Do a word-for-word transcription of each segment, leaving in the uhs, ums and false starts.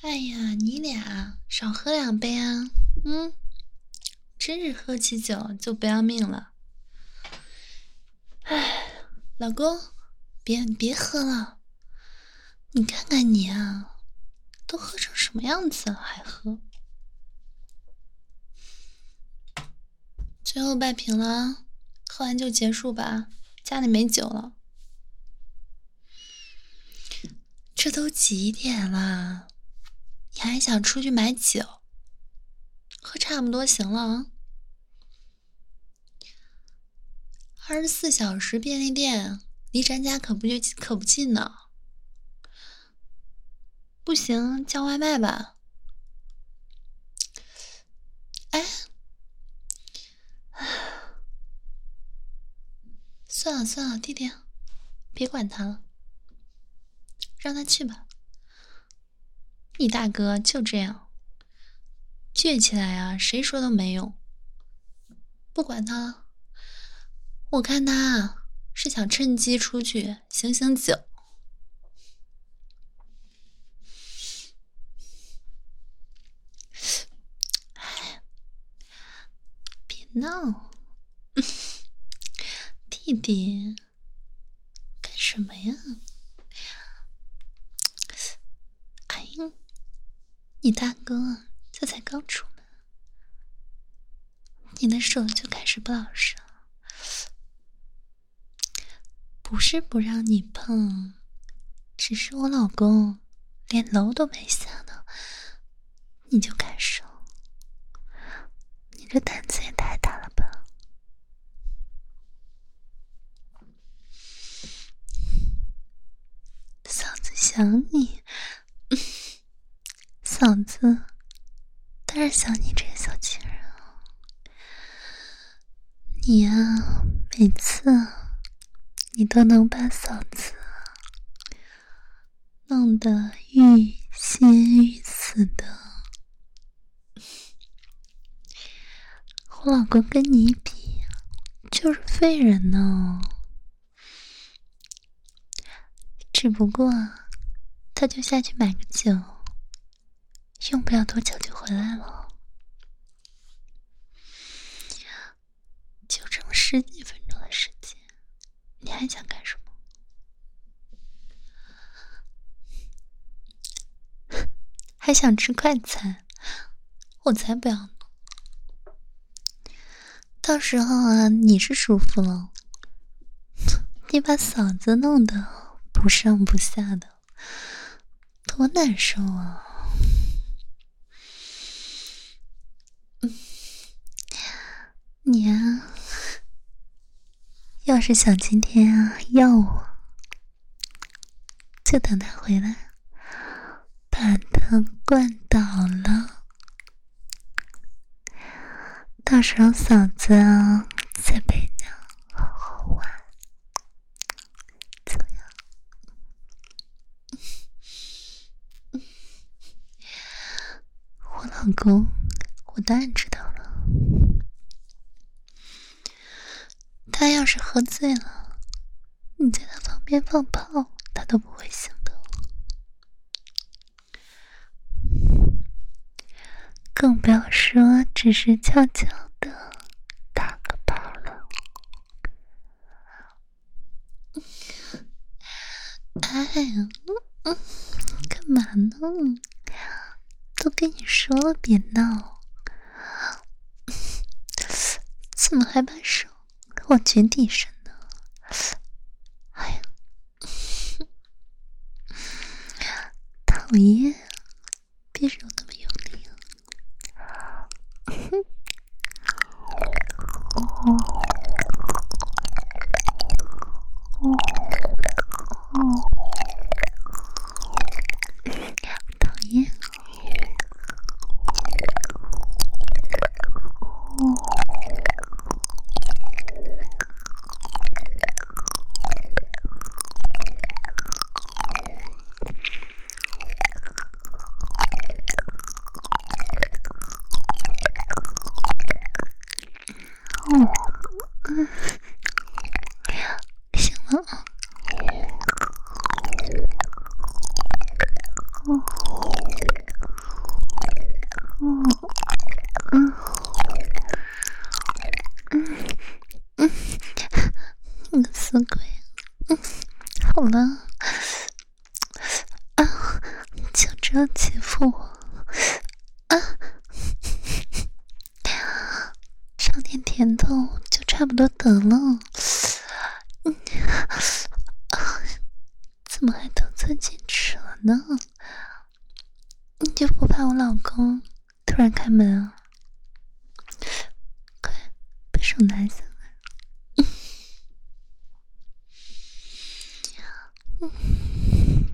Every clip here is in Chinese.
哎呀，你俩少喝两杯啊！嗯，真是喝起酒就不要命了。哎，老公，别别喝了，你看看你啊，都喝成什么样子了还喝？最后半瓶了，喝完就结束吧，家里没酒了。这都几点了，你还想出去买酒？喝差不多行了啊。二十四小时便利店离咱家可不就可不近呢。不行，叫外卖吧。哎，算了算了，弟弟，别管他了，让他去吧。你大哥就这样，倔起来啊，谁说都没用。不管他了，我看他啊是想趁机出去醒醒酒。哎，别闹，弟弟，干什么呀？哎呀，你大哥这才刚出门，你的手就开始不老实了。不是不让你碰，只是我老公连楼都没下呢，你就敢手，你这胆子也太大了吧！嫂子想你，嫂子当然想你这个小情人啊。你呀、啊，每次你都能把嫂子弄得欲仙欲死的，我老公跟你比就是废人呢。只不过他就下去买个酒，用不了多久就回来了，就这么十几分钟的时间，你还想干什么？还想吃快餐？我才不要呢！到时候啊，你是舒服了，你把嫂子弄得不上不下的，多难受啊！嗯，你啊，要是想今天啊要我，就等他回来，把他灌倒了，到时候嫂子啊再陪你好好玩，怎么样？我老公，我当然知道了。他要是喝醉了，你在他旁边放炮，他都不会醒的。更不要说只是悄悄的打个炮了。哎呀，嗯，干嘛呢？都跟你说了别闹，怎么还把手往裙底伸呢？哎呀，讨厌，别揉那么用力啊！哦哦哦，讨厌！哦。哦，嗯，行了啊。哦， 是要欺负我啊？尝点甜头就差不多得了。嗯，怎么还得寸进尺了呢？你就不怕我老公突然开门啊？快把手拿下来。嗯，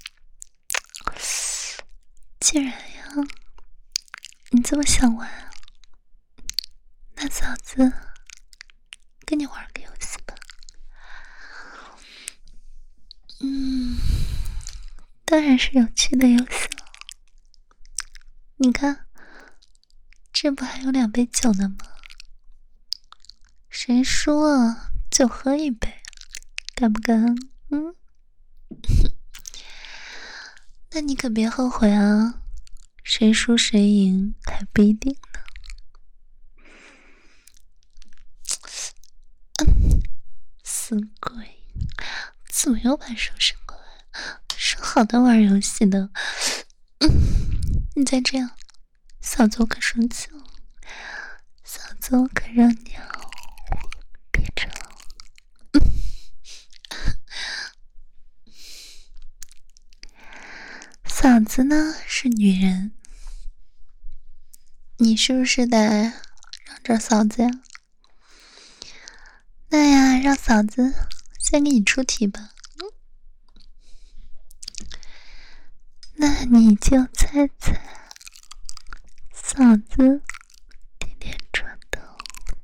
既然呀你这么想玩，那嫂子跟你玩个游戏吧。嗯，当然是有趣的游戏了。你看，这不还有两杯酒呢吗？谁输了就喝一杯，敢不敢？嗯，那你可别后悔啊！谁输谁赢还不一定呢。嗯，死鬼，怎么又把手伸过来？说好的玩游戏的。嗯，你再这样，嫂子我可生气了。嫂子我可让你憋着了。嫂子呢是女人，你是不是得让着嫂子呀？那呀，让嫂子先给你出题吧。嗯，那你就猜猜，嫂子天天穿的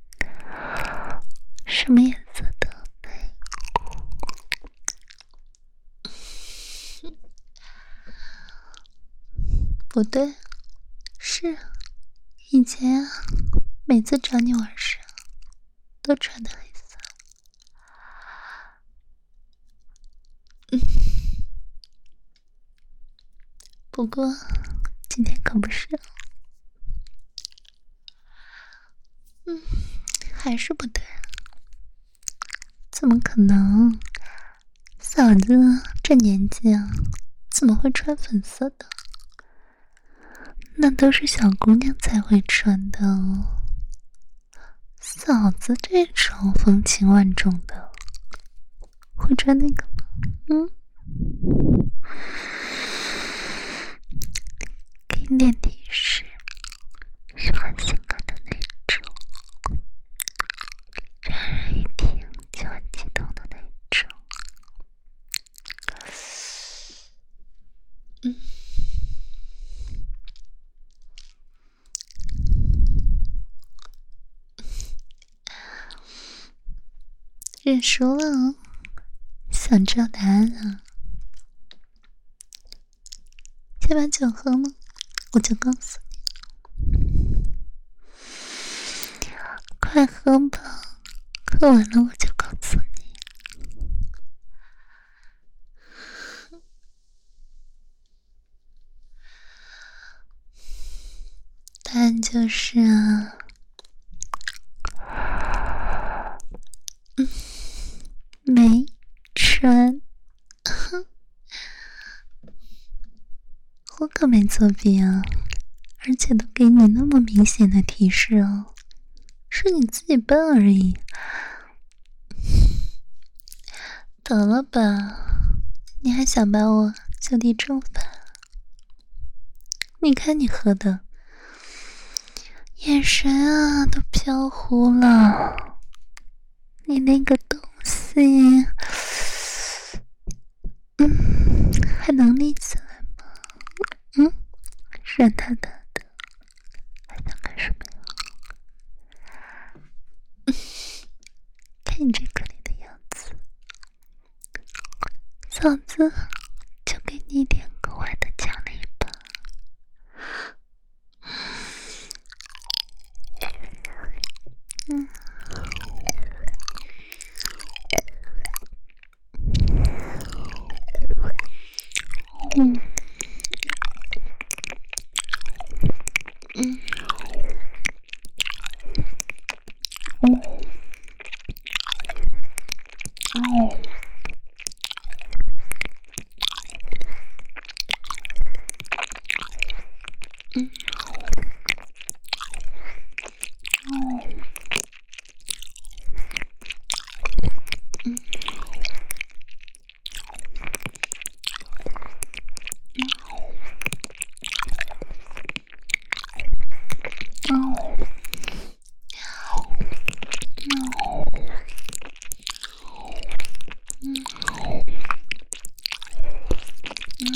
什么颜色的内裤？不对，是以前啊，每次找你玩时都穿的黑色。嗯，不过今天可不是。嗯，还是不对。怎么可能？嫂子这年纪啊，怎么会穿粉色的？那都是小姑娘才会穿的。嫂子这种风情万种的，会穿那个吗？嗯，给你点提示，是很性感的那种，让人一听就很激动的那种。嗯，认输了，想知道答案啊？先把酒喝了，我就告诉你。快喝吧，喝完了我就告诉你。答案就是啊，嗯，没穿。我可没作弊啊，而且都给你那么明显的提示哦，是你自己笨而已。得了吧，你还想把我就地正法？你看你喝的眼神啊都飘忽了，你那个东西嗯还能立起来吗？嗯，软塌塌的，还想干什么呀？嗯，看你这可怜的样子，嫂子就给你一点格外的奖励吧。嗯，嗯，嗯，嗯，哦，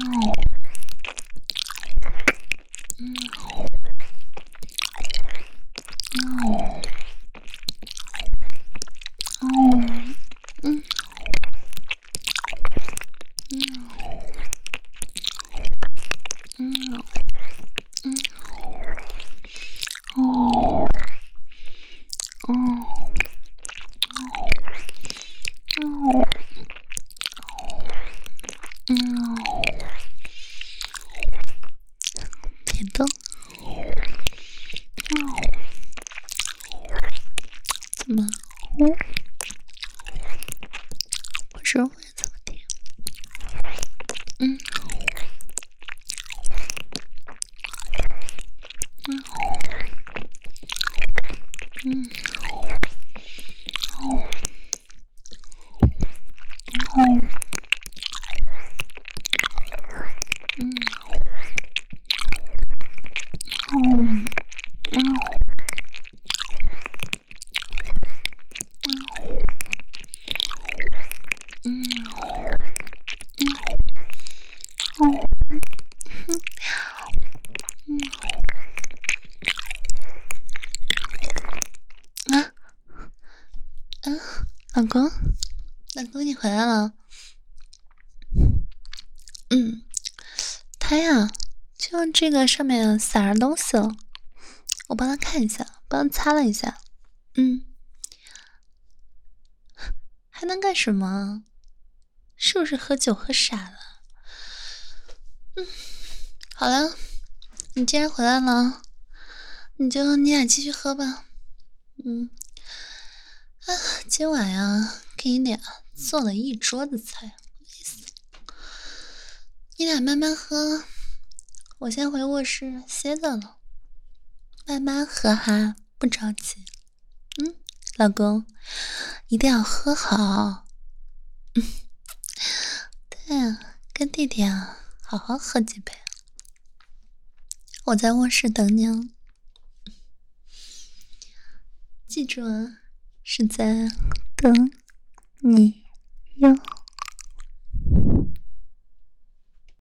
别动！怎么？我说话怎么听？嗯嗯嗯嗯。嗯嗯嗯嗯嗯啊啊！老公，老公你回来了。嗯，他呀，就这个上面撒着东西了，我帮他看一下，帮他擦了一下。嗯，还能干什么？是不是喝酒喝傻了？嗯，好了，你既然回来了，你就你俩继续喝吧。嗯，啊，今晚呀，给你俩做了一桌子菜，累死了。你俩慢慢喝，我先回卧室歇着了。慢慢喝哈，不着急。嗯，老公，一定要喝好。嗯，对啊，跟弟弟啊，好好喝几杯。我在卧室等你哦。记住啊，是在等你哟。